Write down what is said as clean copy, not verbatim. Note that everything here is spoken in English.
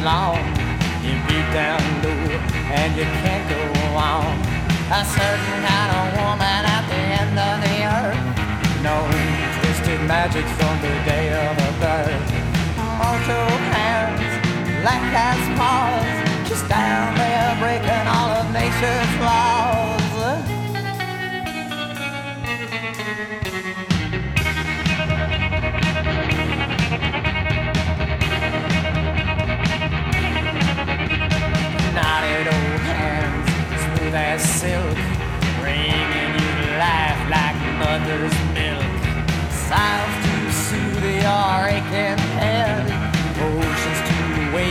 long. You beat down low and you can't go on. A certain kind of woman at the end of the earth. No twisted magic from the day of her birth. Mortal hands, like cat's paws, just down there breaking all of nature's laws. Knotted old hands, smooth as silk, bringing you to life like mother's